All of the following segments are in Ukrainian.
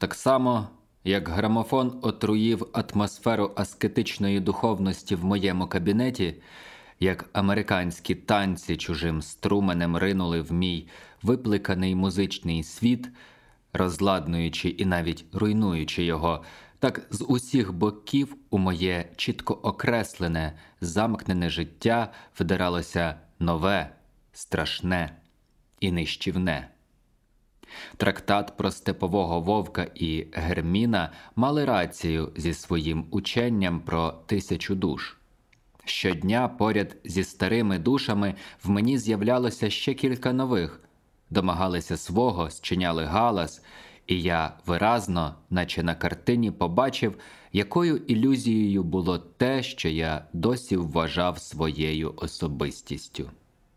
Так само, як грамофон отруїв атмосферу аскетичної духовності в моєму кабінеті, як американські танці чужим струменем ринули в мій випликаний музичний світ, розладнуючи і навіть руйнуючи його, так з усіх боків у моє чітко окреслене, замкнене життя вдиралося нове, страшне і нищівне. Трактат про степового вовка і Герміна мали рацію зі своїм ученням про 1000 душ. Щодня поряд зі старими душами в мені з'являлося ще кілька нових, домагалися свого, зчиняли галас, і я виразно, наче на картині, побачив, якою ілюзією було те, що я досі вважав своєю особистістю.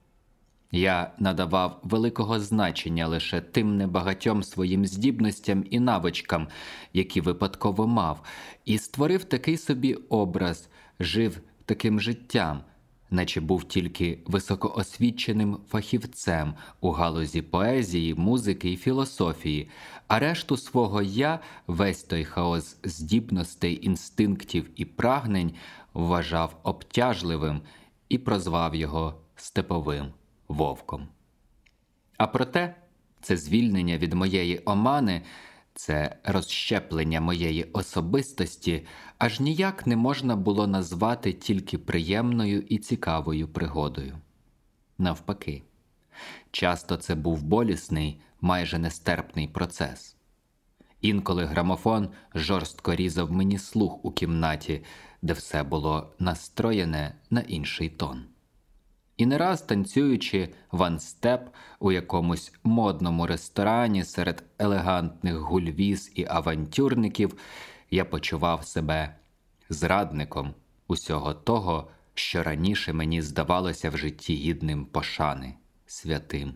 Я надавав великого значення лише тим небагатьом своїм здібностям і навичкам, які випадково мав, і створив такий собі образ, жив таким життям, наче був тільки високоосвіченим фахівцем у галузі поезії, музики і філософії, а решту свого «я», весь той хаос здібностей, інстинктів і прагнень вважав обтяжливим і прозвав його степовим вовком. А проте, це звільнення від моєї омани, це розщеплення моєї особистості аж ніяк не можна було назвати тільки приємною і цікавою пригодою. Навпаки, часто це був болісний, майже нестерпний процес. Інколи грамофон жорстко різав мені слух у кімнаті, де все було настроєне на інший тон. І не раз, танцюючи ванстеп у якомусь модному ресторані серед елегантних гульвіз і авантюрників, я почував себе зрадником усього того, що раніше мені здавалося в житті гідним пошани, святим.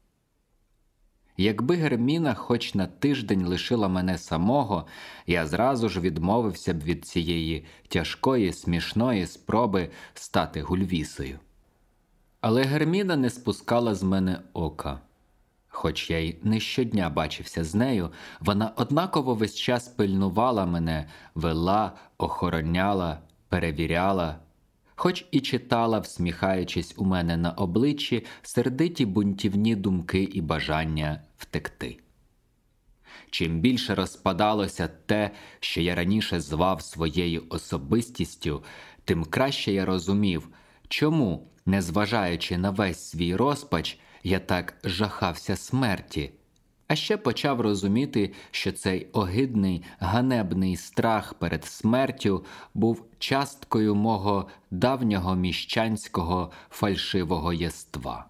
Якби Герміна хоч на тиждень лишила мене самого, я зразу ж відмовився б від цієї тяжкої, смішної спроби стати гульвісою. Але Герміна не спускала з мене ока. Хоч я й не щодня бачився з нею, вона однаково весь час пильнувала мене, вела, охороняла, перевіряла, хоч і читала, всміхаючись у мене на обличчі, сердиті бунтівні думки і бажання втекти. Чим більше розпадалося те, що я раніше звав своєю особистістю, тим краще я розумів, чому, незважаючи на весь свій розпач, я так жахався смерті, а ще почав розуміти, що цей огидний, ганебний страх перед смертю був часткою мого давнього міщанського фальшивого єства.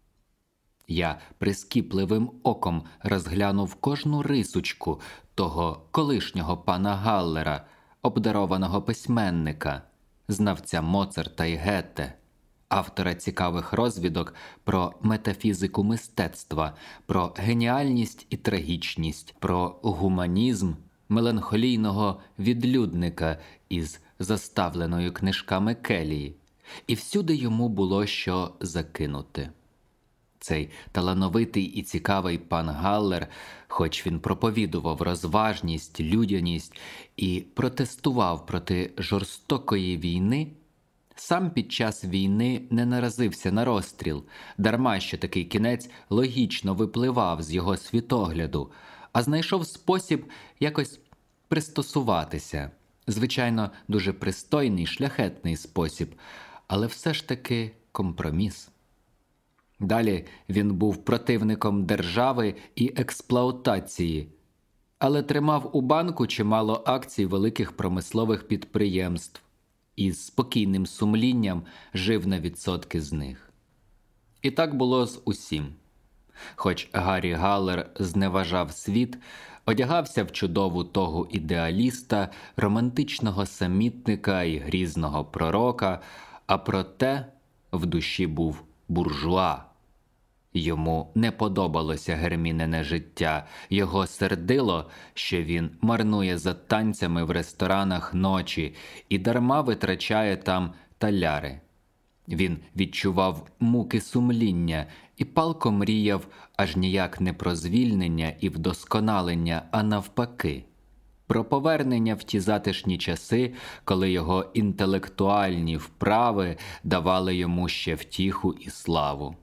Я прискіпливим оком розглянув кожну рисочку того колишнього пана Галлера, обдарованого письменника, знавця Моцарта і Гете, автора цікавих розвідок про метафізику мистецтва, про геніальність і трагічність, про гуманізм меланхолійного відлюдника із заставленою книжками келії. І всюди йому було що закинути. Цей талановитий і цікавий пан Галлер, хоч він проповідував розважність, людяність і протестував проти жорстокої війни, сам під час війни не наразився на розстріл, дарма що такий кінець логічно випливав з його світогляду, а знайшов спосіб якось пристосуватися. Звичайно, дуже пристойний, шляхетний спосіб, але все ж таки компроміс. Далі він був противником держави і експлуатації, але тримав у банку чимало акцій великих промислових підприємств і з спокійним сумлінням жив на відсотки з них. І так було з усім. Хоч Гаррі Галлер зневажав світ, одягався в чудову тогу ідеаліста, романтичного самітника і грізного пророка, а проте в душі був буржуа. Йому не подобалося Гермінине життя, його сердило, що він марнує за танцями в ресторанах ночі і дарма витрачає там таляри. Він відчував муки сумління і палко мріяв аж ніяк не про звільнення і вдосконалення, а навпаки, про повернення в ті затишні часи, коли його інтелектуальні вправи давали йому ще втіху і славу.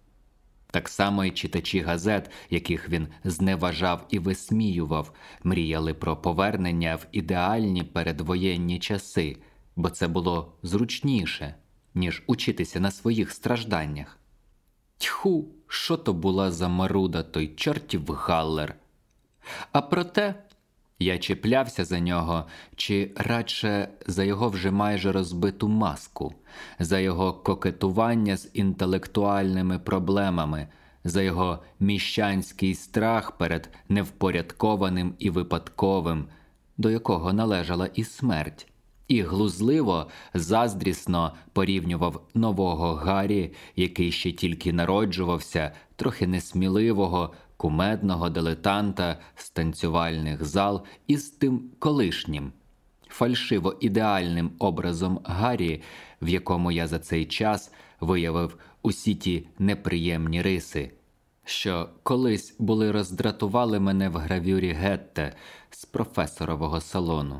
Так само і читачі газет, яких він зневажав і висміював, мріяли про повернення в ідеальні передвоєнні часи, бо це було зручніше, ніж учитися на своїх стражданнях. Тьху, що то була за маруда той чортів Галлер. А проте я чіплявся за нього, чи радше за його вже майже розбиту маску, за його кокетування з інтелектуальними проблемами, за його міщанський страх перед невпорядкованим і випадковим, до якого належала і смерть, і глузливо, заздрісно порівнював нового Гаррі, який ще тільки народжувався, трохи несміливого, кумедного дилетанта з танцювальних зал із тим колишнім, фальшиво-ідеальним образом Гаррі, в якому я за цей час виявив усі ті неприємні риси, що колись були роздратували мене в гравюрі Гетте з професорового салону.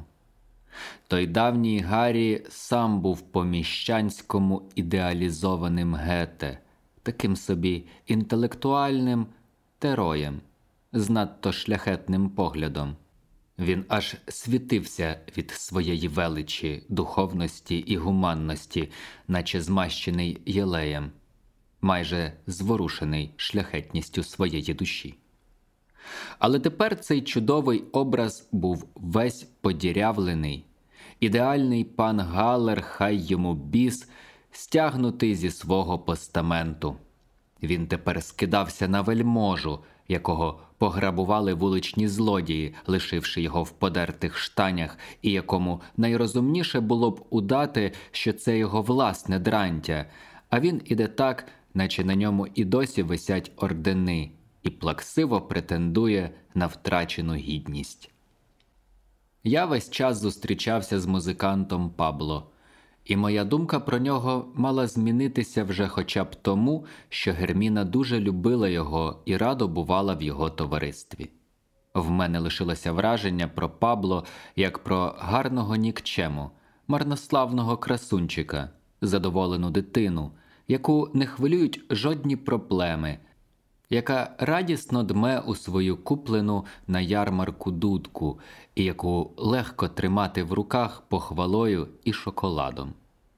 Той давній Гаррі сам був по-міщанському ідеалізованим Гете, таким собі інтелектуальним тероєм, з надто шляхетним поглядом. Він аж світився від своєї величі, духовності і гуманності, наче змащений єлеєм, майже зворушений шляхетністю своєї душі. Але тепер цей чудовий образ був весь подірявлений. Ідеальний пан Галлер, хай йому біс, стягнутий зі свого постаменту. Він тепер скидався на вельможу, якого пограбували вуличні злодії, лишивши його в подертих штанях, і якому найрозумніше було б удати, що це його власне дрантя, а він іде так, наче на ньому і досі висять ордени, і плаксиво претендує на втрачену гідність. Я весь час зустрічався з музикантом Пабло, і моя думка про нього мала змінитися вже хоча б тому, що Герміна дуже любила його і радо бувала в його товаристві. В мене лишилося враження про Пабло як про гарного нікчему, марнославного красунчика, задоволену дитину, яку не хвилюють жодні проблеми, яка радісно дме у свою куплену на ярмарку дудку і яку легко тримати в руках похвалою і шоколадом.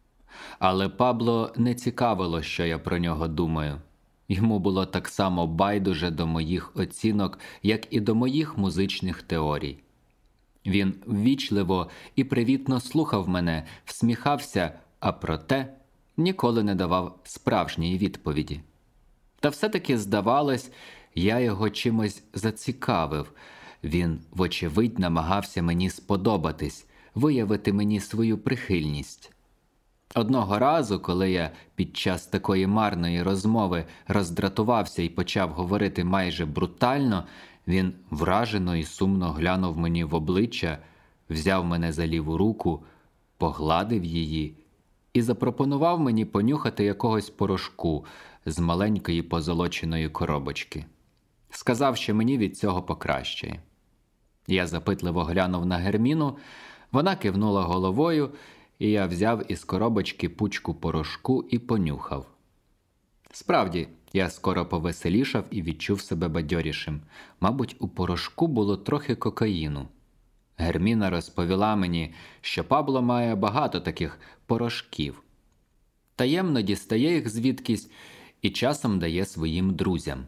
Але Пабло не цікавило, що я про нього думаю. Йому було так само байдуже до моїх оцінок, як і до моїх музичних теорій. Він ввічливо і привітно слухав мене, всміхався, а проте ніколи не давав справжньої відповіді. Та все-таки, здавалось, я його чимось зацікавив. Він, вочевидь, намагався мені сподобатись, виявити мені свою прихильність. Одного разу, коли я під час такої марної розмови роздратувався і почав говорити майже брутально, він вражено і сумно глянув мені в обличчя, взяв мене за ліву руку, погладив її і запропонував мені понюхати якогось порошку з маленької позолоченої коробочки. Сказав, що мені від цього покращає. Я запитливо глянув на Герміну, вона кивнула головою, і я взяв із коробочки пучку порошку і понюхав. Справді, я скоро повеселішав і відчув себе бадьорішим. Мабуть, у порошку було трохи кокаїну. Герміна розповіла мені, що Пабло має багато таких порошків. Таємно дістає їх звідкись і часом дає своїм друзям.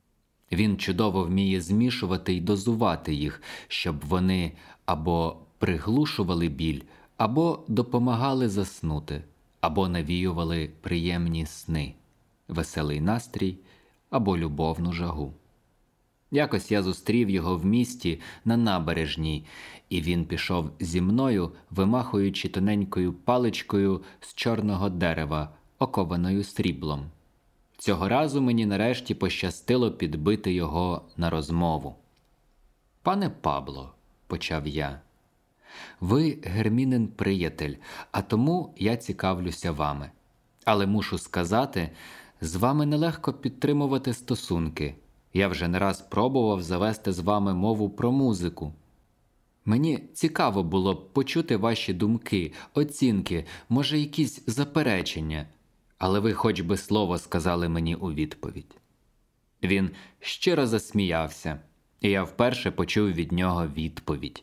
Він чудово вміє змішувати й дозувати їх, щоб вони або приглушували біль, або допомагали заснути, або навіювали приємні сни, веселий настрій або любовну жагу. Якось я зустрів його в місті на набережній, і він пішов зі мною, вимахуючи тоненькою паличкою з чорного дерева, окованою сріблом. Цього разу мені нарешті пощастило підбити його на розмову. «Пане Пабло», – почав я, – «ви Гермінин приятель, а тому я цікавлюся вами. Але мушу сказати, З вами нелегко підтримувати стосунки. Я вже не раз пробував завести з вами мову про музику. Мені цікаво було б почути ваші думки, оцінки, може, якісь заперечення, але ви хоч би слово сказали мені у відповідь. Він щиро засміявся, і я вперше почув від нього відповідь.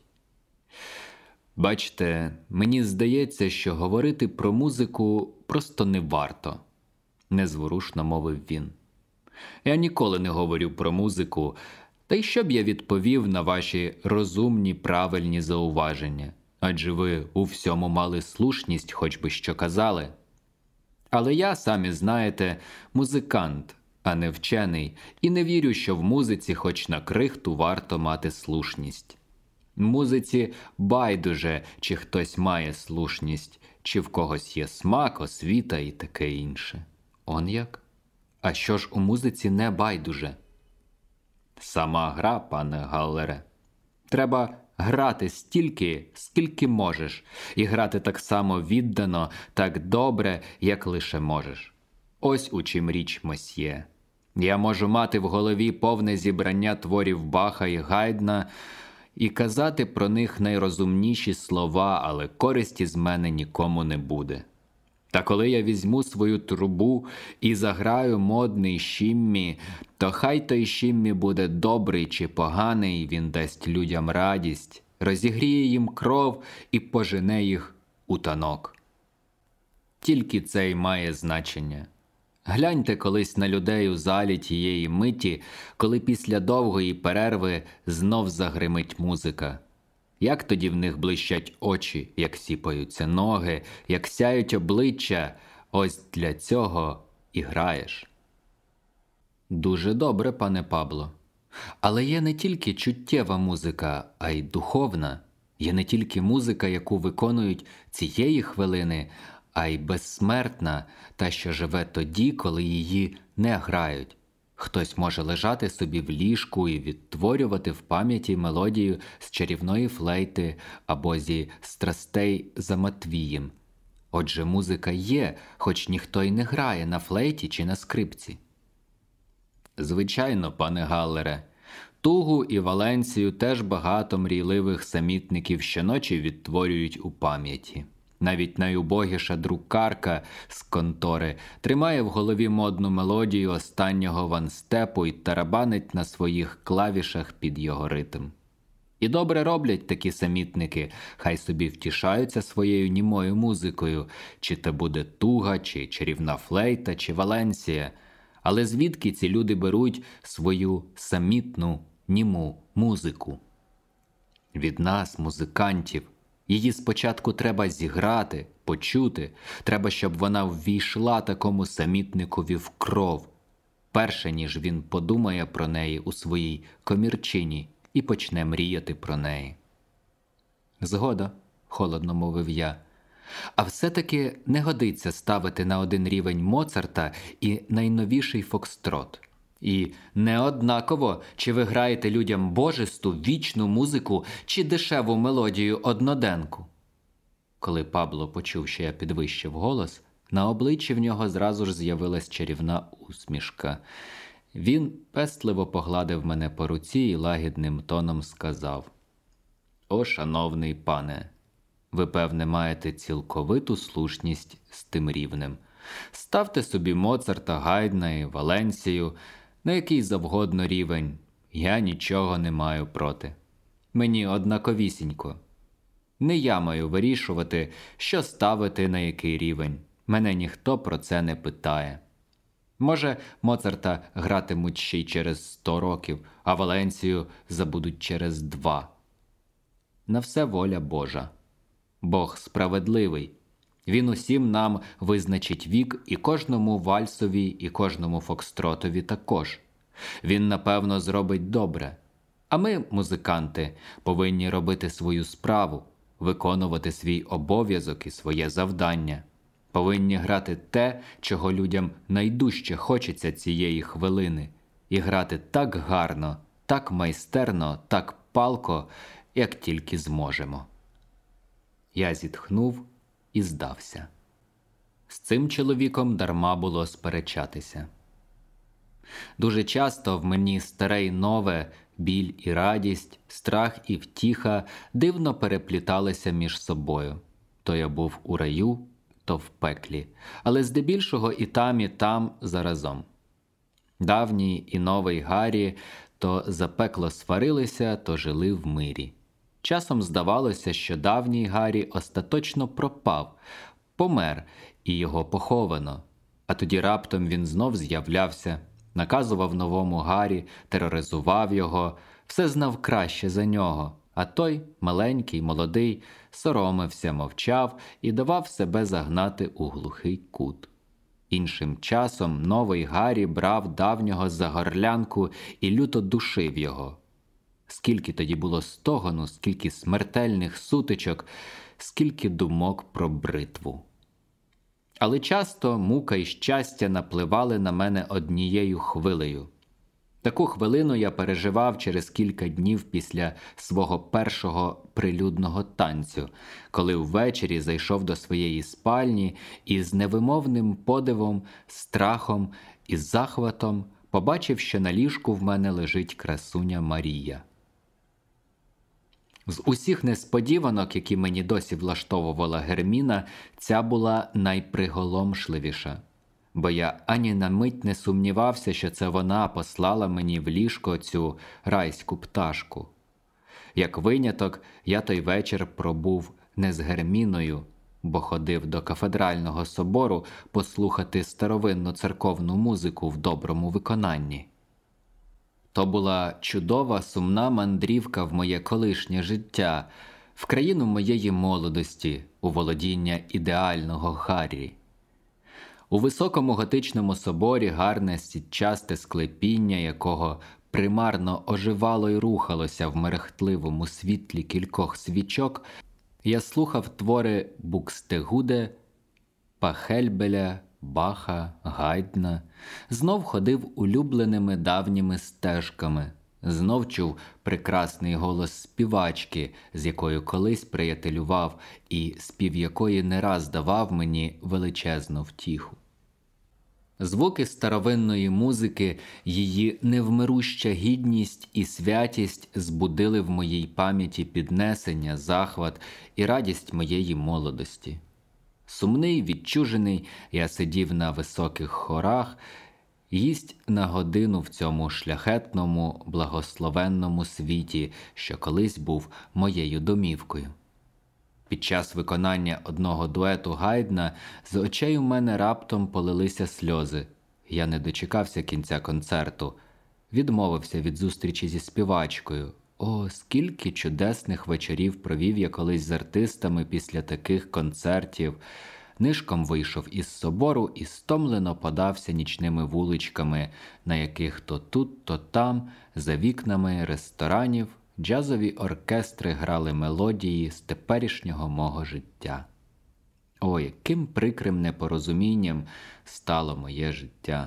Бачте, мені здається, що говорити про музику просто не варто, незворушно мовив він. Я ніколи не говорю про музику, та й що б я відповів на ваші розумні, правильні зауваження, адже ви у всьому мали слушність, хоч би що казали. Але я, самі знаєте, музикант, а не вчений, і не вірю, що в музиці хоч на крихту варто мати слушність. Музиці байдуже, чи хтось має слушність, чи в когось є смак, освіта і таке інше. Он як? А що ж у музиці не байдуже? Сама гра, пане Галлере. Треба грати стільки, скільки можеш, і грати так само віддано, так добре, як лише можеш. Ось у чим річ, мосьє. Я можу мати в голові повне зібрання творів Баха і Гайдна і казати про них найрозумніші слова, але користі з мене нікому не буде. Та коли я візьму свою трубу і заграю модний Шіммі, то хай той Шіммі буде добрий чи поганий, він дасть людям радість, розігріє їм кров і пожене їх у танок. Тільки це й має значення. Гляньте колись на людей у залі тієї миті, коли після довгої перерви знов загримить музика. Як тоді в них блищать очі, як сіпаються ноги, як сяють обличчя, ось для цього і граєш. Дуже добре, пане Пабло. Але є не тільки чуттєва музика, а й духовна. Є не тільки музика, яку виконують цієї хвилини, а й безсмертна, та, що живе тоді, коли її не грають. Хтось може лежати собі в ліжку і відтворювати в пам'яті мелодію з чарівної флейти або зі страстей за Матвієм. Отже, музика є, хоч ніхто й не грає на флейті чи на скрипці. Звичайно, пане Галлере, Тугу і Валенсію теж багато мрійливих самітників щоночі відтворюють у пам'яті. Навіть найубогіша друкарка з контори тримає в голові модну мелодію останнього ванстепу і тарабанить на своїх клавішах під його ритм. І добре роблять такі самітники, хай собі втішаються своєю німою музикою, чи то буде туга, чи чарівна флейта, чи Валенсія. Але звідки ці люди беруть свою самітну, німу музику? Від нас, музикантів. Її спочатку треба зіграти, почути, треба, щоб вона ввійшла такому самітникові в кров, перше, ніж він подумає про неї у своїй комірчині і почне мріяти про неї. Згода, холодно мовив я. А все-таки не годиться ставити на один рівень Моцарта і найновіший фокстрот. І неоднаково, чи ви граєте людям божисту, вічну музику, чи дешеву мелодію одноденку. Коли Пабло почув, що я підвищив голос, на обличчі в нього зразу ж з'явилась чарівна усмішка. Він пестливо погладив мене по руці і лагідним тоном сказав: «О, шановний пане, ви, певне, маєте цілковиту слушність з тим рівнем. Ставте собі Моцарта, Гайдна і Валенсію, на який завгодно рівень, я нічого не маю проти. Мені однаковісінько. Не я маю вирішувати, що ставити на який рівень. Мене ніхто про це не питає. Може, Моцарта гратимуть ще й через 100 років, а Валенсію забудуть через 2. На все воля Божа. Бог справедливий. Він усім нам визначить вік, і кожному вальсові, і кожному фокстротові також. Він, напевно, зробить добре. А ми, музиканти, повинні робити свою справу, виконувати свій обов'язок і своє завдання. Повинні грати те, чого людям найдужче хочеться цієї хвилини, і грати так гарно, так майстерно, так палко, як тільки зможемо. Я зітхнув і здався. З цим чоловіком дарма було сперечатися. Дуже часто в мені старе й нове, біль і радість, страх і втіха дивно перепліталися між собою. То я був у раю, то в пеклі, але здебільшого і там заразом. Давній і новий Гаррі то за пекло сварилися, то жили в мирі. Часом здавалося, що давній Гаррі остаточно пропав, помер і його поховано. А тоді раптом він знов з'являвся, наказував новому Гаррі, тероризував його, все знав краще за нього, а той, маленький, молодий, соромився, мовчав і давав себе загнати у глухий кут. Іншим часом новий Гаррі брав давнього за горлянку і люто душив його. Скільки тоді було стогону, скільки смертельних сутичок, скільки думок про бритву. Але часто мука і щастя напливали на мене однією хвилею. Таку хвилину я переживав через кілька днів після свого першого прилюдного танцю, коли ввечері зайшов до своєї спальні і з невимовним подивом, страхом і захватом побачив, що на ліжку в мене лежить красуня Марія. З усіх несподіванок, які мені досі влаштовувала Герміна, ця була найприголомшливіша. Бо я ані на мить не сумнівався, що це вона послала мені в ліжко цю райську пташку. Як виняток, я той вечір пробув не з Герміною, бо ходив до кафедрального собору послухати старовинну церковну музику в доброму виконанні. То була чудова, сумна мандрівка в моє колишнє життя, в країну моєї молодості, у володіння ідеального Гаррі. У високому готичному соборі гарне сітчасте склепіння, якого примарно оживало й рухалося в мерехтливому світлі кількох свічок, я слухав твори Букстегуде, Пахельбеля, Баха, Гайдна, знов ходив улюбленими давніми стежками, знов чув прекрасний голос співачки, з якою колись приятелював і спів якої не раз давав мені величезну втіху. Звуки старовинної музики, її невмируща гідність і святість збудили в моїй пам'яті піднесення, захват і радість моєї молодості. Сумний, відчужений, я сидів на високих хорах, їсть на годину в цьому шляхетному, благословенному світі, що колись був моєю домівкою. Під час виконання одного дуету Гайдна з очей у мене раптом полилися сльози. Я не дочекався кінця концерту, відмовився від зустрічі зі співачкою. О, скільки чудесних вечорів провів я колись з артистами після таких концертів. Нишком вийшов із собору і стомлено подався нічними вуличками, на яких то тут, то там, за вікнами ресторанів, джазові оркестри грали мелодії з теперішнього мого життя. О, яким прикрим непорозумінням стало моє життя.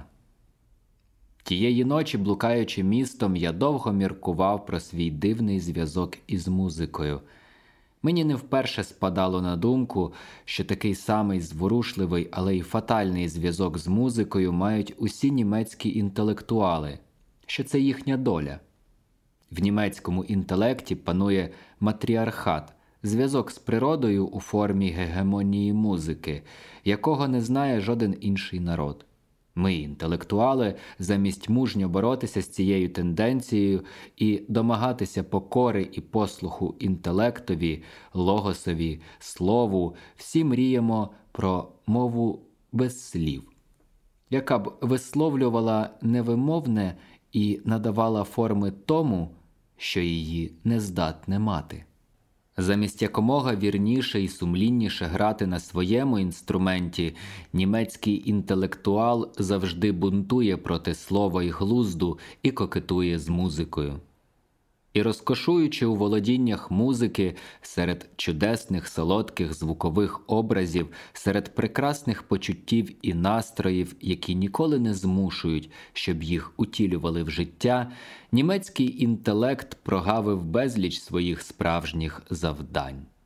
Тієї ночі, блукаючи містом, я довго міркував про свій дивний зв'язок із музикою. Мені не вперше спадало на думку, що такий самий зворушливий, але й фатальний зв'язок з музикою мають усі німецькі інтелектуали, що це їхня доля. В німецькому інтелекті панує матріархат, зв'язок з природою у формі гегемонії музики, якого не знає жоден інший народ. Ми, інтелектуали, замість мужньо боротися з цією тенденцією і домагатися покори і послуху інтелектові, логосові, слову, всі мріємо про мову без слів, яка б висловлювала невимовне і надавала форми тому, що її не здатне мати. Замість якомога вірніше і сумлінніше грати на своєму інструменті, німецький інтелектуал завжди бунтує проти слова й глузду і кокетує з музикою. І розкошуючи у володіннях музики серед чудесних солодких звукових образів, серед прекрасних почуттів і настроїв, які ніколи не змушують, щоб їх утілювали в життя, німецький інтелект прогавив безліч своїх справжніх завдань.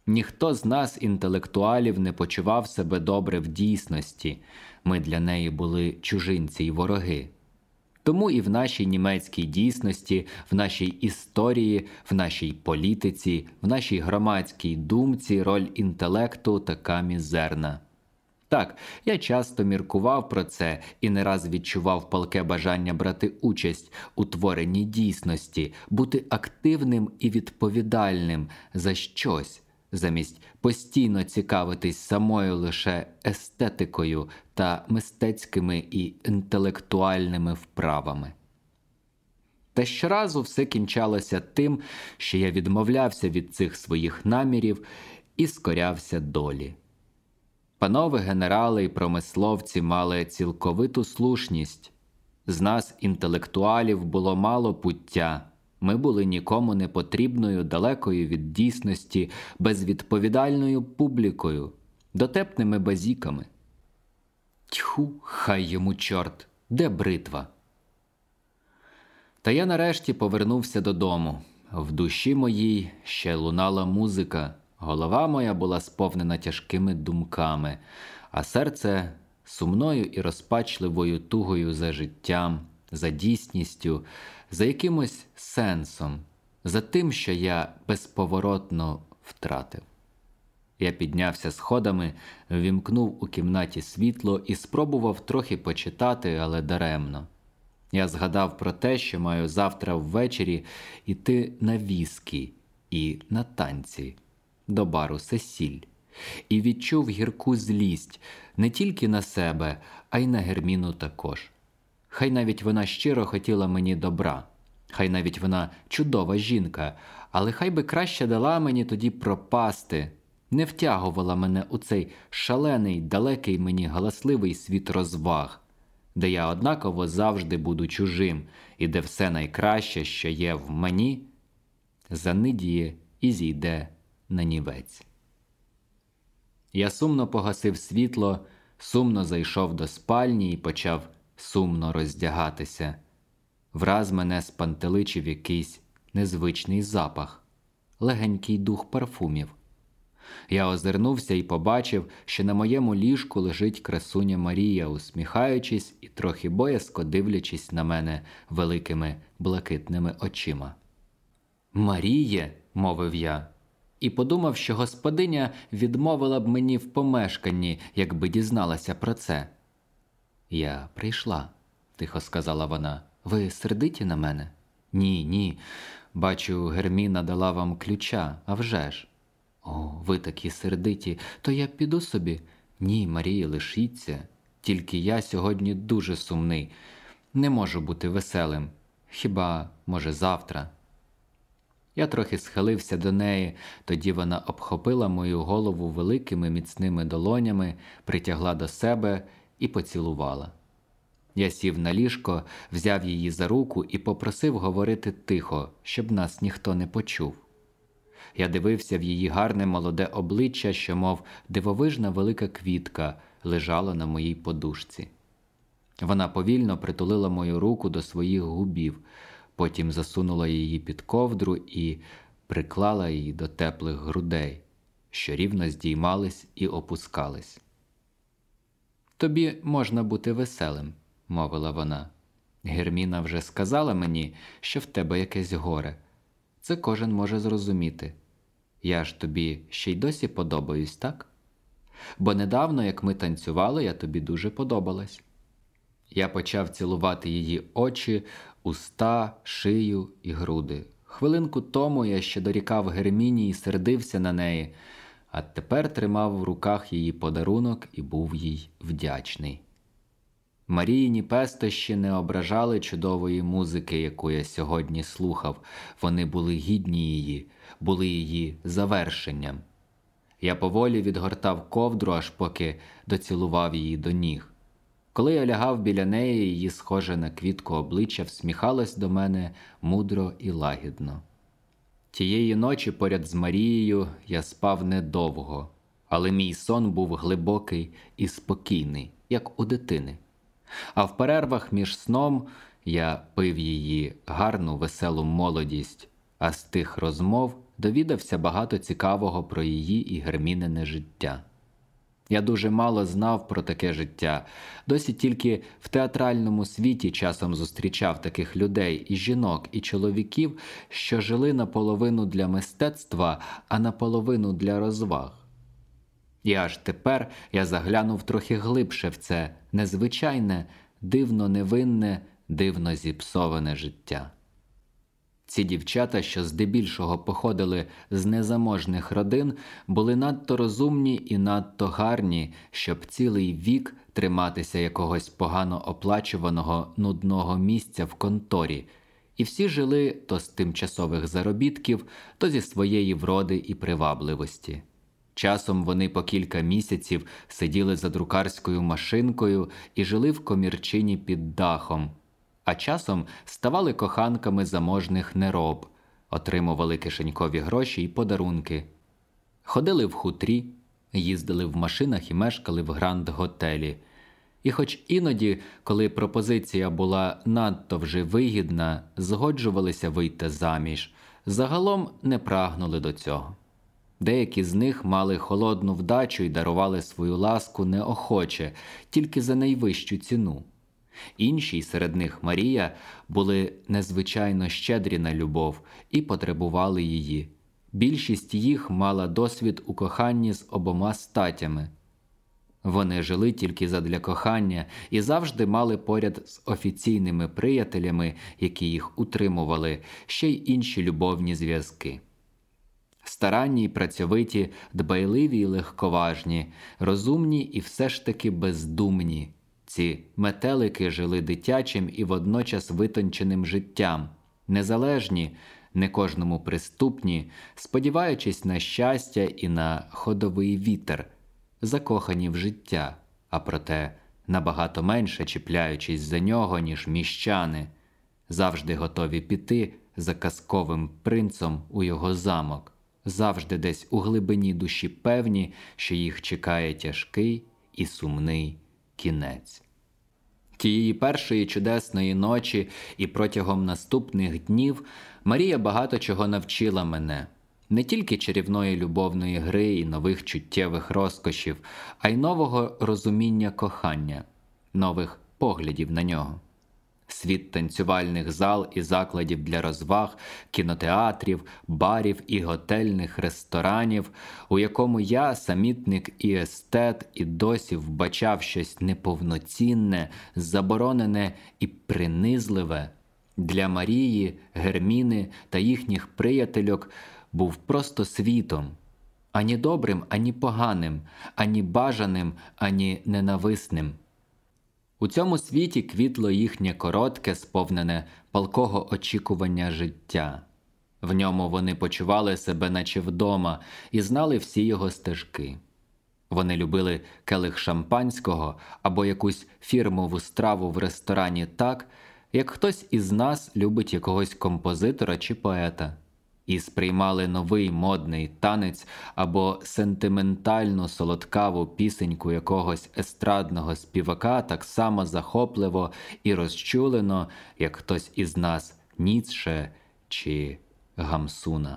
Ніхто з нас, інтелектуалів, не почував себе добре в дійсності. Ми для неї були чужинці й вороги. Тому і в нашій німецькій дійсності, в нашій історії, в нашій політиці, в нашій громадській думці роль інтелекту така мізерна. Так, я часто міркував про це і не раз відчував палке бажання брати участь у творенні дійсності, бути активним і відповідальним за щось, замість постійно цікавитись самою лише естетикою та мистецькими і інтелектуальними вправами. Та щоразу все кінчалося тим, що я відмовлявся від цих своїх намірів і скорявся долі. Панове генерали і промисловці мали цілковиту слушність. З нас, інтелектуалів, було мало пуття. Ми були нікому не потрібною, далекою від дійсності, безвідповідальною публікою, дотепними базіками. Тьху, хай йому чорт, де бритва? Та я нарешті повернувся додому. В душі моїй ще лунала музика, голова моя була сповнена тяжкими думками, а серце сумною і розпачливою тугою за життям, за дійсністю, за якимось сенсом, за тим, що я безповоротно втратив. Я піднявся сходами, ввімкнув у кімнаті світло і спробував трохи почитати, але даремно. Я згадав про те, що маю завтра ввечері йти на віскі і на танці до бару «Сесіль», і відчув гірку злість не тільки на себе, а й на Герміну також. Хай навіть вона щиро хотіла мені добра, хай навіть вона чудова жінка, але хай би краще дала мені тоді пропасти, не втягувала мене у цей шалений, далекий мені галасливий світ розваг, де я однаково завжди буду чужим, і де все найкраще, що є в мені, занидіє і зійде нанівець. Я сумно погасив світло, сумно зайшов до спальні і почав сумно роздягатися. Враз мене спантеличив якийсь незвичний запах, легенький дух парфумів. Я озирнувся і побачив, що на моєму ліжку лежить красуня Марія, усміхаючись і трохи боязко дивлячись на мене великими блакитними очима. «Маріє», – мовив я, і подумав, що господиня відмовила б мені в помешканні, якби дізналася про це. «Я прийшла», – тихо сказала вона. «Ви сердиті на мене?» «Ні, ні. Бачу, Герміна дала вам ключа, а вже ж». «О, ви такі сердиті, то я піду собі». «Ні, Марія, лишіться. Тільки я сьогодні дуже сумний. Не можу бути веселим. Хіба, може, завтра?» Я трохи схилився до неї, тоді вона обхопила мою голову великими міцними долонями, притягла до себе і поцілувала. Я сів на ліжко, взяв її за руку і попросив говорити тихо, щоб нас ніхто не почув. Я дивився в її гарне молоде обличчя, що, мов дивовижна велика квітка, лежала на моїй подушці. Вона повільно притулила мою руку до своїх губів, потім засунула її під ковдру і приклала її до теплих грудей, що рівно здіймались і опускались. «Тобі можна бути веселим», – мовила вона. «Герміна вже сказала мені, що в тебе якесь горе. Це кожен може зрозуміти. Я ж тобі ще й досі подобаюсь, так? Бо недавно, як ми танцювали, я тобі дуже подобалась». Я почав цілувати її очі, уста, шию і груди. Хвилинку тому я ще дорікав Герміні і сердився на неї, а тепер тримав в руках її подарунок і був їй вдячний. Маріїні пестощі не ображали чудової музики, яку я сьогодні слухав. Вони були гідні її, були її завершенням. Я поволі відгортав ковдру, аж поки доцілував її до ніг. Коли я лягав біля неї, її схоже на квітку обличчя всміхалось до мене мудро і лагідно. Тієї ночі поряд з Марією я спав недовго, але мій сон був глибокий і спокійний, як у дитини. А в перервах між сном я пив її гарну веселу молодість, а з тих розмов довідався багато цікавого про її і Гермінине життя. Я дуже мало знав про таке життя, досі тільки в театральному світі часом зустрічав таких людей і жінок, і чоловіків, що жили наполовину для мистецтва, а наполовину для розваг. І аж тепер я заглянув трохи глибше в це незвичайне, дивно невинне, дивно зіпсоване життя. Ці дівчата, що здебільшого походили з незаможних родин, були надто розумні і надто гарні, щоб цілий вік триматися якогось погано оплачуваного нудного місця в конторі, і всі жили то з тимчасових заробітків, то зі своєї вроди і привабливості. Часом вони по кілька місяців сиділи за друкарською машинкою і жили в комірчині під дахом, а часом ставали коханками заможних нероб, отримували кишенькові гроші і подарунки, ходили в хутрі, їздили в машинах і мешкали в гранд-готелі. І хоч іноді, коли пропозиція була надто вже вигідна, згоджувалися вийти заміж, загалом не прагнули до цього. Деякі з них мали холодну вдачу і дарували свою ласку неохоче, тільки за найвищу ціну. Інші, серед них Марія, були незвичайно щедрі на любов і потребували її. Більшість їх мала досвід у коханні з обома статями. Вони жили тільки задля кохання і завжди мали поряд з офіційними приятелями, які їх утримували, ще й інші любовні зв'язки. Старанні й працьовиті, дбайливі й легковажні, розумні і все ж таки бездумні. Ці метелики жили дитячим і водночас витонченим життям, незалежні, не кожному приступні, сподіваючись на щастя і на ходовий вітер, закохані в життя, а проте набагато менше чіпляючись за нього, ніж міщани, завжди готові піти за казковим принцом у його замок, завжди десь у глибині душі певні, що їх чекає тяжкий і сумний кінець. Тієї першої чудесної ночі і протягом наступних днів Марія багато чого навчила мене. Не тільки чарівної любовної гри і нових чуттєвих розкошів, а й нового розуміння кохання, нових поглядів на нього. Світ танцювальних зал і закладів для розваг, кінотеатрів, барів і готельних ресторанів, у якому я, самітник і естет, і досі вбачав щось неповноцінне, заборонене і принизливе, для Марії, Герміни та їхніх приятельок був просто світом, ані добрим, ані поганим, ані бажаним, ані ненависним. У цьому світі квітло їхнє коротке, сповнене палкого очікування життя. В ньому вони почували себе наче вдома і знали всі його стежки. Вони любили келих шампанського або якусь фірмову страву в ресторані так, як хтось із нас любить якогось композитора чи поета. І сприймали новий модний танець або сентиментальну солодкаву пісеньку якогось естрадного співака так само захопливо і розчулено, як хтось із нас Ніцше чи Гамсуна.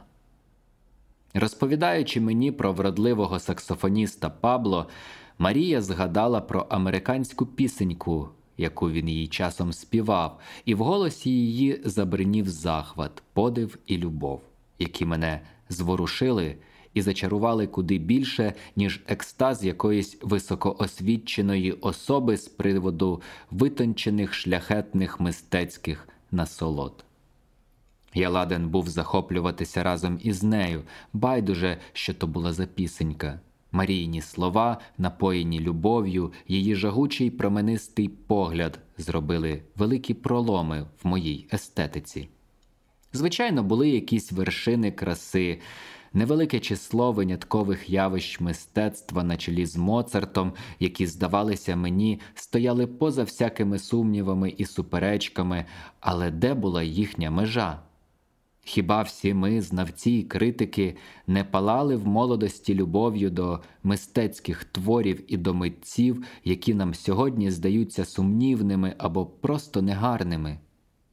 Розповідаючи мені про вродливого саксофоніста Пабло, Марія згадала про американську пісеньку, яку він їй часом співав, і в голосі її забринів захват, подив і любов, які мене зворушили і зачарували куди більше, ніж екстаз якоїсь високоосвіченої особи з приводу витончених шляхетних мистецьких насолод. Я ладен був захоплюватися разом із нею, байдуже, що то була за пісенька. Марійні слова, напоєні любов'ю, її жагучий променистий погляд зробили великі проломи в моїй естетиці. Звичайно, були якісь вершини краси, невелике число виняткових явищ мистецтва на чолі з Моцартом, які, здавалися мені, стояли поза всякими сумнівами і суперечками, але де була їхня межа? Хіба всі ми, знавці й критики, не палали в молодості любов'ю до мистецьких творів і до митців, які нам сьогодні здаються сумнівними або просто негарними?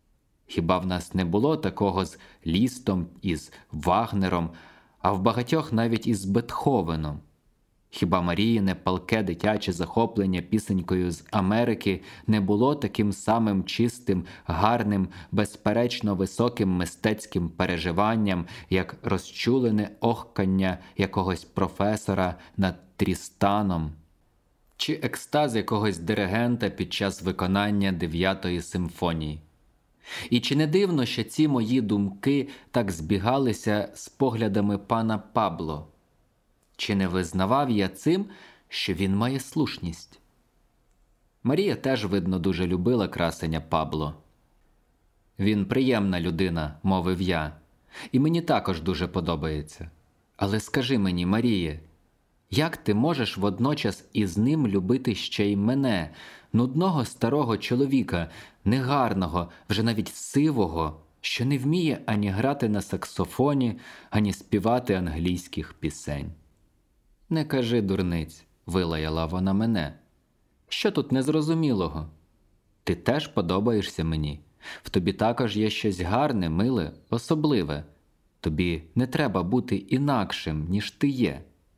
Хіба в нас не було такого з Лістом, із Вагнером, а в багатьох навіть із Бетховеном? Хіба Маріїне палке дитяче захоплення пісенькою з Америки не було таким самим чистим, гарним, безперечно високим мистецьким переживанням, як розчулене охкання якогось професора над Трістаном? Чи екстаз якогось диригента під час виконання 9-ї симфонії? І чи не дивно, що ці мої думки так збігалися з поглядами пана Пабло? Чи не визнавав я цим, що він має слушність? Марія теж, видно, дуже любила красеня Пабло. «Він приємна людина», – мовив я, – «і мені також дуже подобається. Але скажи мені, Маріє, як ти можеш водночас із ним любити ще й мене, нудного старого чоловіка, негарного, вже навіть сивого, що не вміє ані грати на саксофоні, ані співати англійських пісень?» «Не кажи дурниць», – вилаяла вона мене. «Що тут незрозумілого? Ти теж подобаєшся мені. В тобі також є щось гарне, миле, особливе. Тобі не треба бути інакшим, ніж ти є.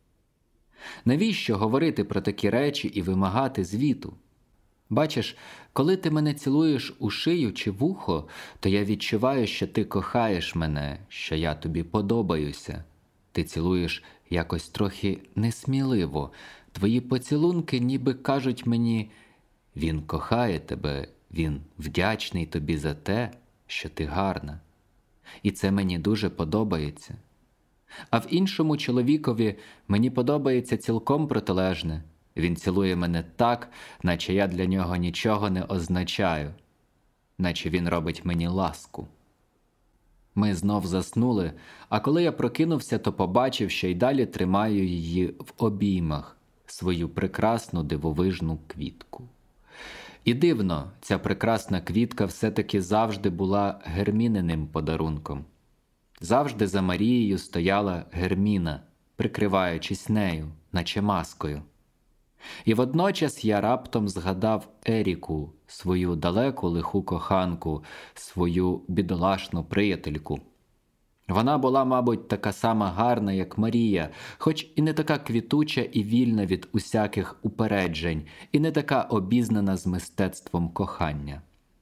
Навіщо говорити про такі речі і вимагати звіту? Бачиш, коли ти мене цілуєш у шию чи вухо, то я відчуваю, що ти кохаєш мене, що я тобі подобаюся. Ти цілуєш якось трохи несміливо. Твої поцілунки ніби кажуть мені: він кохає тебе, він вдячний тобі за те, що ти гарна. І це мені дуже подобається. А в іншому чоловікові мені подобається цілком протилежне. Він цілує мене так, наче я для нього нічого не означаю, наче він робить мені ласку. Ми знов заснули, а коли я прокинувся, то побачив, що й далі тримаю її в обіймах, свою прекрасну дивовижну квітку. І дивно, ця прекрасна квітка все-таки завжди була Герміниним подарунком. Завжди за Марією стояла Герміна, прикриваючись нею, наче маскою. І водночас я раптом згадав Еріку, свою далеку лиху коханку, свою бідолашну приятельку. Вона була, мабуть, така сама гарна, як Марія, хоч і не така квітуча і вільна від усяких упереджень, і не така обізнана з мистецтвом кохання.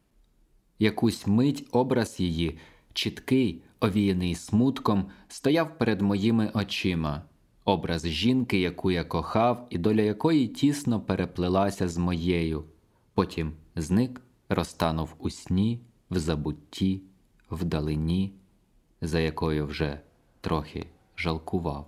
Якусь мить образ її, чіткий, овіяний смутком, стояв перед моїми очима. Образ жінки, яку я кохав і доля якої тісно переплелася з моєю. Потім зник, розтанув у сні, в забутті, вдалині, за якою вже трохи жалкував.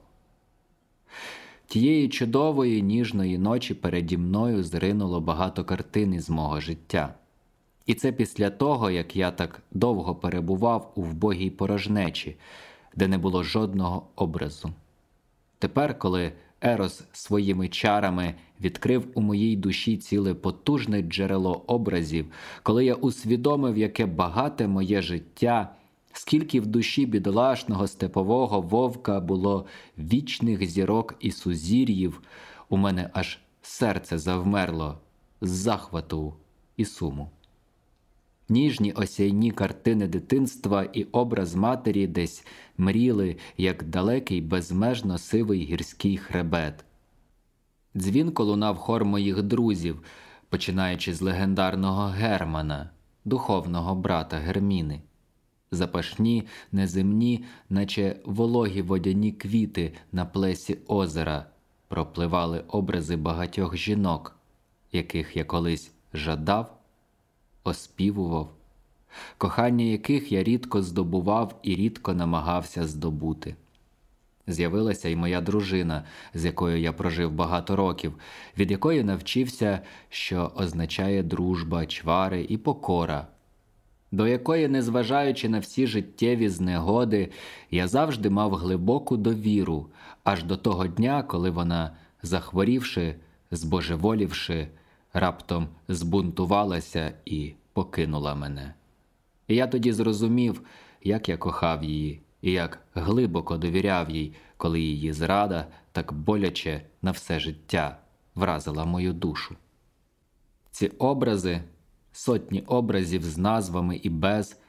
Тієї чудової ніжної ночі переді мною зринуло багато картин із мого життя. І це після того, як я так довго перебував у вбогій порожнечі, де не було жодного образу. Тепер, коли Ерос своїми чарами відкрив у моїй душі ціле потужне джерело образів, коли я усвідомив, яке багате моє життя, скільки в душі бідолашного степового вовка було вічних зірок і сузір'їв, у мене аж серце завмерло з захвату і суму. Ніжні осяйні картини дитинства і образ матері десь мріли, як далекий безмежно сивий гірський хребет. Дзвінко лунав хор моїх друзів, починаючи з легендарного Германа, духовного брата Герміни. Запашні, неземні, наче вологі водяні квіти на плесі озера, пропливали образи багатьох жінок, яких я колись жадав, оспівував, кохання яких я рідко здобував і рідко намагався здобути. З'явилася й моя дружина, з якою я прожив багато років, від якої навчився, що означає дружба, чвари і покора, до якої, незважаючи на всі життєві знегоди, я завжди мав глибоку довіру, аж до того дня, коли вона, захворівши, збожеволівши, раптом збунтувалася і покинула мене. І я тоді зрозумів, як я кохав її, і як глибоко довіряв їй, коли її зрада так боляче на все життя вразила мою душу. Ці образи, сотні образів з назвами і без,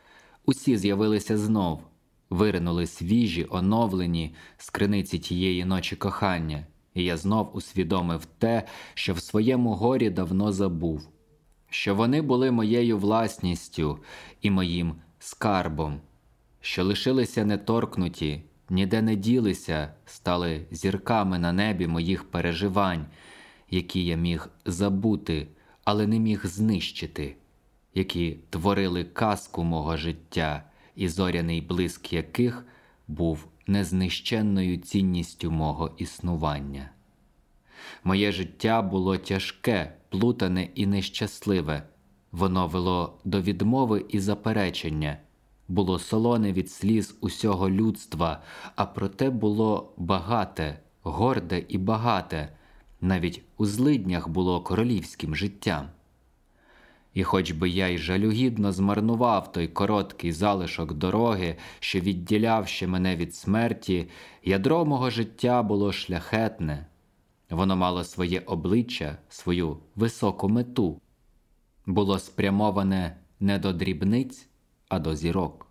Усі з'явилися знов, виринули свіжі, оновлені з криниці тієї ночі кохання, і я знов усвідомив те, що в своєму горі давно забув, що вони були моєю власністю і моїм скарбом, що лишилися неторкнуті, ніде не ділися, стали зірками на небі моїх переживань, які я міг забути, але не міг знищити, які творили казку мого життя, і зоряний блиск яких був незнищенною цінністю мого існування. Моє життя було тяжке, плутане і нещасливе. Воно вело до відмови і заперечення, було солоне від сліз усього людства, а проте було багате, горде і багате, навіть у злиднях було королівським життям. І хоч би я й жалюгідно змарнував той короткий залишок дороги, що відділяв ще мене від смерті, ядро мого життя було шляхетне. Воно мало своє обличчя, свою високу мету. Було спрямоване не до дрібниць, а до зірок.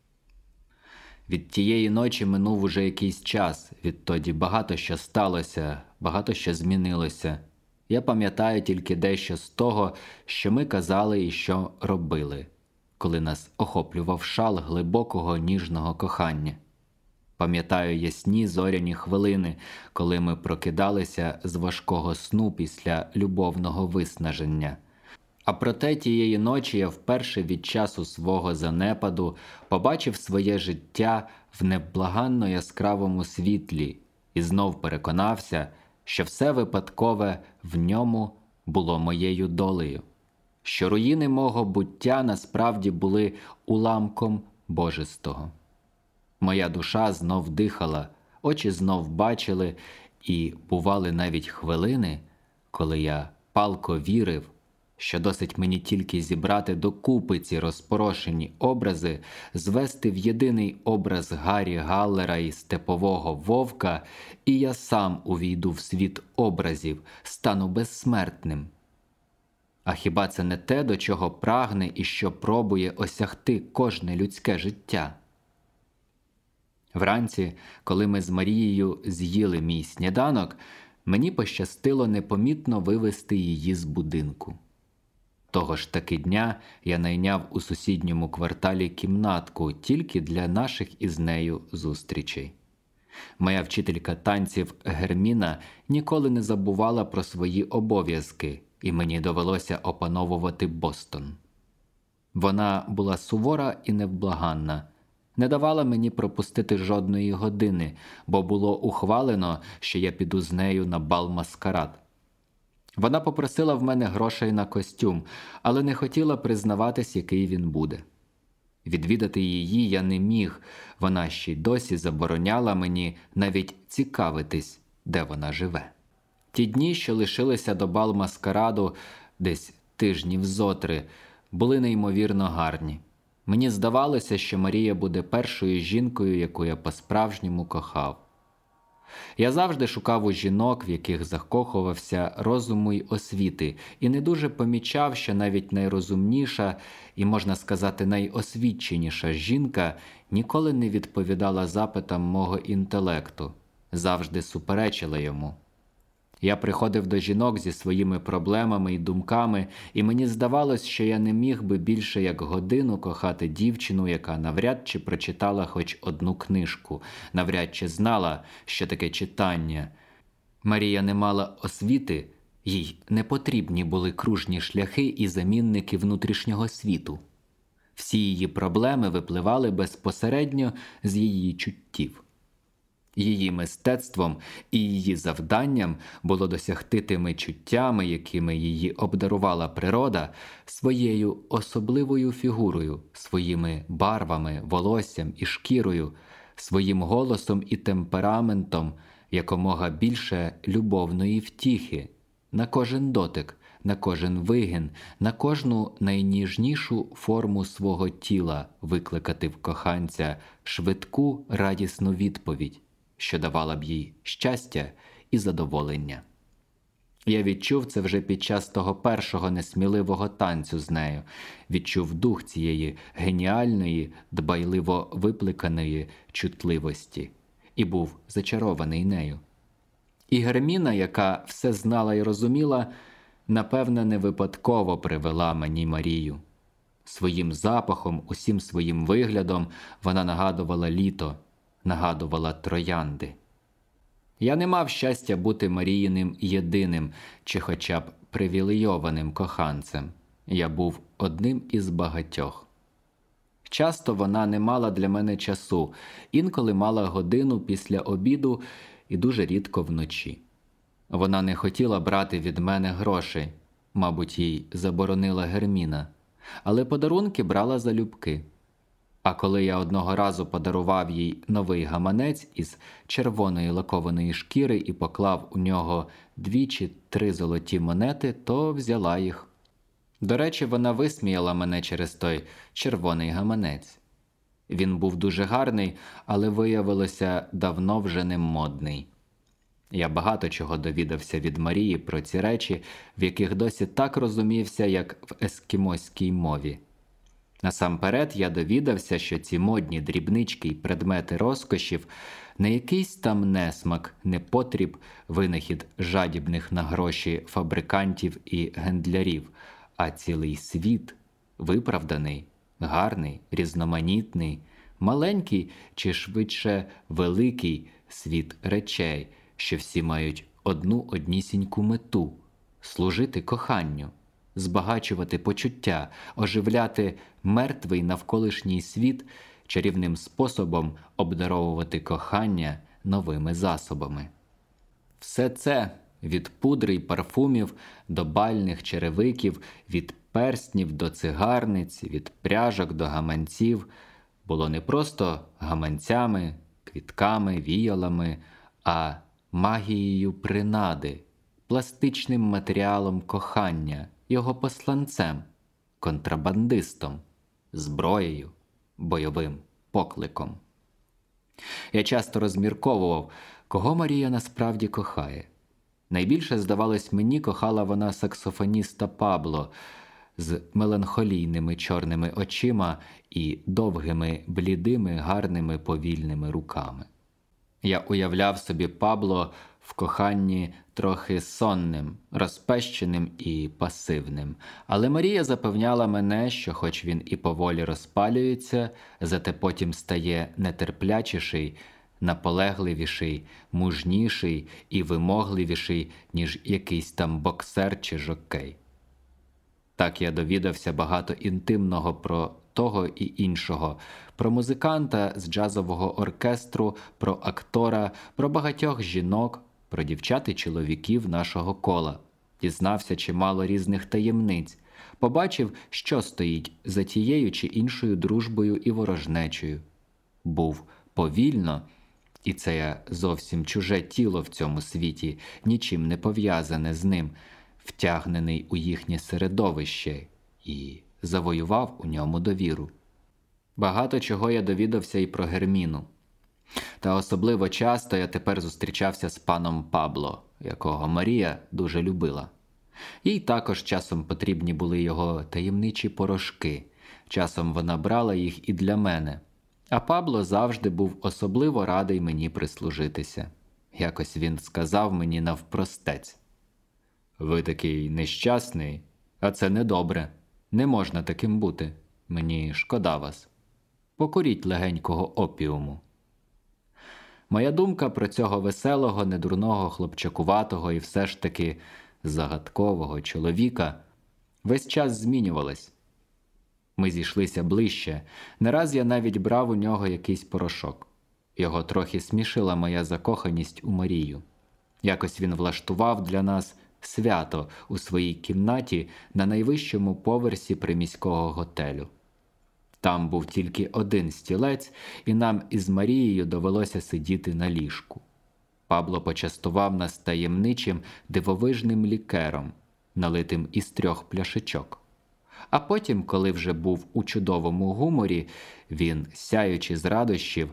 Від тієї ночі минув уже якийсь час, відтоді багато що сталося, багато що змінилося. Я пам'ятаю тільки дещо з того, що ми казали і що робили, коли нас охоплював шал глибокого ніжного кохання. Пам'ятаю ясні зоряні хвилини, коли ми прокидалися з важкого сну після любовного виснаження. А проте тієї ночі я вперше від часу свого занепаду побачив своє життя в невблаганно яскравому світлі і знов переконався, що все випадкове в ньому було моєю долею, що руїни мого буття насправді були уламком божистого. Моя душа знов дихала, очі знов бачили, і бували навіть хвилини, коли я палко вірив, що досить мені тільки зібрати докупи ці розпорошені образи, звести в єдиний образ Гаррі Галлера і степового вовка, і я сам увійду в світ образів, стану безсмертним. А хіба це не те, до чого прагне і що пробує осягти кожне людське життя? Вранці, коли ми з Марією з'їли мій сніданок, мені пощастило непомітно вивести її з будинку. Того ж таки дня я найняв у сусідньому кварталі кімнатку тільки для наших із нею зустрічей. Моя вчителька танців Герміна ніколи не забувала про свої обов'язки, і мені довелося опановувати Бостон. Вона була сувора і невблаганна, не давала мені пропустити жодної години, бо було ухвалено, що я піду з нею на бал-маскарад. Вона попросила в мене грошей на костюм, але не хотіла признаватись, який він буде. Відвідати її я не міг, вона ще й досі забороняла мені навіть цікавитись, де вона живе. Ті дні, що лишилися до бал-маскараду, десь тижнів зотри, були неймовірно гарні. Мені здавалося, що Марія буде першою жінкою, яку я по-справжньому кохав. Я завжди шукав у жінок, в яких закохувався розуму й освіти, і не дуже помічав, що навіть найрозумніша і, можна сказати, найосвіченіша жінка ніколи не відповідала запитам мого інтелекту, завжди суперечила йому. Я приходив до жінок зі своїми проблемами і думками, і мені здавалось, що я не міг би більше як годину кохати дівчину, яка навряд чи прочитала хоч одну книжку, навряд чи знала, що таке читання. Марія не мала освіти, їй не потрібні були кружні шляхи і замінники внутрішнього світу. Всі її проблеми випливали безпосередньо з її чуттів. Її мистецтвом і її завданням було досягти тими чуттями, якими її обдарувала природа, своєю особливою фігурою, своїми барвами, волоссям і шкірою, своїм голосом і темпераментом, якомога більше любовної втіхи, на кожен дотик, на кожен вигін, на кожну найніжнішу форму свого тіла викликати в коханця швидку радісну відповідь, що давала б їй щастя і задоволення. Я відчув це вже під час того першого несміливого танцю з нею, відчув дух цієї геніальної, дбайливо випликаної чутливості і був зачарований нею. І Герміна, яка все знала і розуміла, напевне, не випадково привела мені Марію. Своїм запахом, усім своїм виглядом вона нагадувала літо, нагадувала троянди. Я не мав щастя бути Маріїним єдиним чи хоча б привілейованим коханцем. Я був одним із багатьох. Часто вона не мала для мене часу, інколи мала годину після обіду і дуже рідко вночі. Вона не хотіла брати від мене грошей, мабуть, їй заборонила Герміна, але подарунки брала залюбки. А коли я одного разу подарував їй новий гаманець із червоної лакованої шкіри і поклав у нього 2 чи 3 золоті монети, то взяла їх. До речі, вона висміяла мене через той червоний гаманець. Він був дуже гарний, але виявилося давно вже не модний. Я багато чого довідався від Марії про ці речі, в яких досі так розумівся, як в ескімоській мові. Насамперед я довідався, що ці модні дрібнички й предмети розкошів не якийсь там несмак, непотріб, винахід жадібних на гроші фабрикантів і гендлярів, а цілий світ, виправданий, гарний, різноманітний, маленький чи швидше великий світ речей, що всі мають одну однісіньку мету – служити коханню, збагачувати почуття, оживляти мертвий навколишній світ, чарівним способом обдаровувати кохання новими засобами. Все це від пудри й парфумів до бальних черевиків, від перснів до цигарниць, від пряжок до гаманців було не просто гаманцями, квітками, віялами, а магією принади, пластичним матеріалом кохання, його посланцем, контрабандистом, зброєю, бойовим покликом. Я часто розмірковував, кого Марія насправді кохає. Найбільше, здавалось мені, кохала вона саксофоніста Пабло з меланхолійними чорними очима і довгими, блідими, гарними, повільними руками. Я уявляв собі Пабло в коханні трохи сонним, розпещеним і пасивним. Але Марія запевняла мене, що хоч він і поволі розпалюється, зате потім стає нетерплячіший, наполегливіший, мужніший і вимогливіший, ніж якийсь там боксер чи жокей. Так я довідався багато інтимного про того і іншого, про музиканта з джазового оркестру, про актора, про багатьох жінок, про дівчат і чоловіків нашого кола. Дізнався чимало різних таємниць, побачив, що стоїть за тією чи іншою дружбою і ворожнечею. Був повільно, і це я зовсім чуже тіло в цьому світі, нічим не пов'язане з ним, втягнений у їхнє середовище і завоював у ньому довіру. Багато чого я довідався і про Герміну. Та особливо часто я тепер зустрічався з паном Пабло, якого Марія дуже любила. Їй також часом потрібні були його таємничі порошки, часом вона брала їх і для мене. А Пабло завжди був особливо радий мені прислужитися. Якось він сказав мені навпростець: «Ви такий нещасний, а це недобре. Не можна таким бути. Мені шкода вас. Покуріть легенького опіуму». Моя думка про цього веселого, недурного, хлопчакуватого і все ж таки загадкового чоловіка весь час змінювалась. Ми зійшлися ближче. Не раз я навіть брав у нього якийсь порошок. Його трохи смішила моя закоханість у Марію. Якось він влаштував для нас свято у своїй кімнаті на найвищому поверсі приміського готелю. Там був тільки один стілець, і нам із Марією довелося сидіти на ліжку. Пабло почастував нас таємничим, дивовижним лікером, налитим із 3 пляшечок. А потім, коли вже був у чудовому гуморі, він, сяючи з радощів,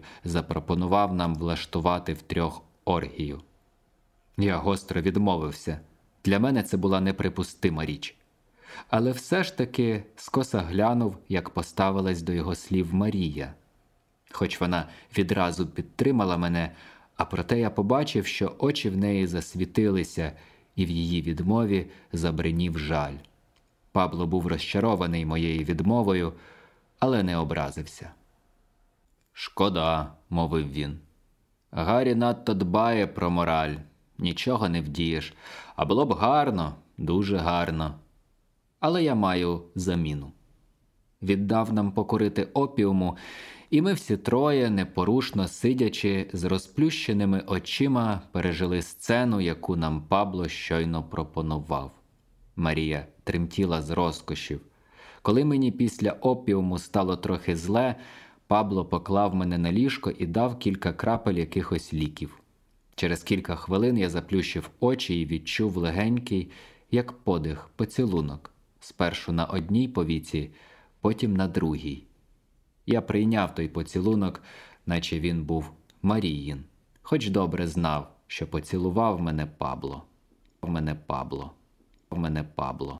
запропонував нам влаштувати втрьох оргію. Я гостро відмовився. Для мене це була неприпустима річ. Але все ж таки скоса глянув, як поставилась до його слів Марія. Хоч вона відразу підтримала мене, а проте я побачив, що очі в неї засвітилися, і в її відмові забринів жаль. Пабло був розчарований моєю відмовою, але не образився. «Шкода», – мовив він. «Гаррі надто дбає про мораль. Нічого не вдієш. А було б гарно, дуже гарно. Але я маю заміну». Віддав нам покурити опіуму, і ми всі троє, непорушно сидячи, з розплющеними очима пережили сцену, яку нам Пабло щойно пропонував. Марія тремтіла з розкошів. Коли мені після опіуму стало трохи зле, Пабло поклав мене на ліжко і дав кілька крапель якихось ліків. Через кілька хвилин я заплющив очі і відчув легенький, як подих, поцілунок. Спершу на одній повіці, потім на другій. Я прийняв той поцілунок, наче він був Маріїн, хоч добре знав, що поцілував мене Пабло.